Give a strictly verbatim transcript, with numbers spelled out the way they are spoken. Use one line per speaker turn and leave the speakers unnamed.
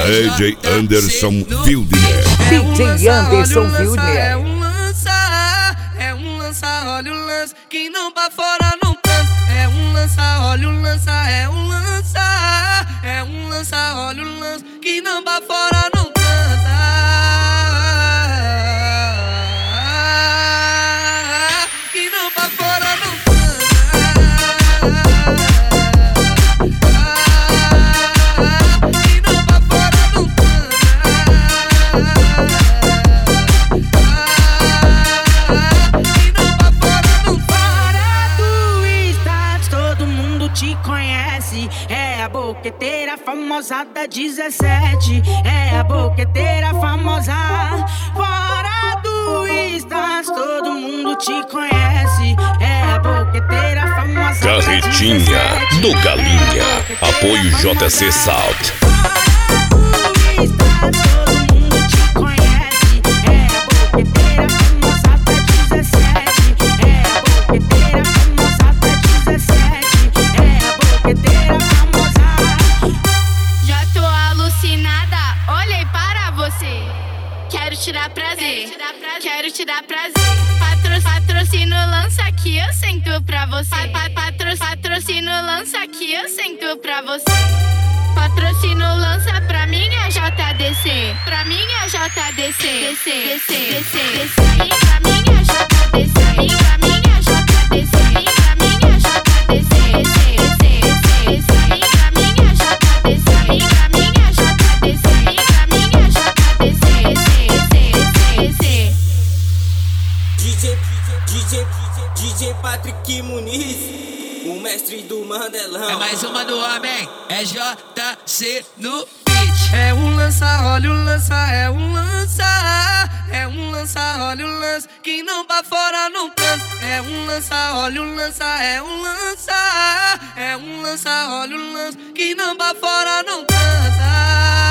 D J Anderson Wildner.
D J Anderson Wildner.
É um lança, é um lança, olha o lance, que não pra fora não cansa. É um lança, olha o lança, é um lança, é um lança, olha o lance, que não pra fora não cansa. Que não pra fora não cansa.
É a boqueteira famosa da dezessete. É a boqueteira famosa. Fora do status, todo mundo te conhece. É a boqueteira famosa.
Carretinha do Galinha. Apoio J C Salt.
Quero tirar prazer, quero tirar prazer. Patro, patrocínio lança aqui, eu sento pra você. Pa, patro, patrocínio lança aqui, eu sento pra você. Patrocínio lança pra mim é J D C, pra mim é J D C, D C, D C, D C, D C. Pra mim é J D C, pra mim é J D C, pra mim é J D C, D C, D C, D C. Pra mim é J D C, pra mim é J D C, pra mim é J D C.
D J, D J, D J Patrick Muniz, o mestre do Mandelão.
É mais uma do homem, é J C no beat. É um lança, olha o lança, é um lança, é um lança, olha o lance, que não pra fora não cansa. É um lança, olha o lança, é um lança, é um lança, olha o lance, que não pra fora não cansa.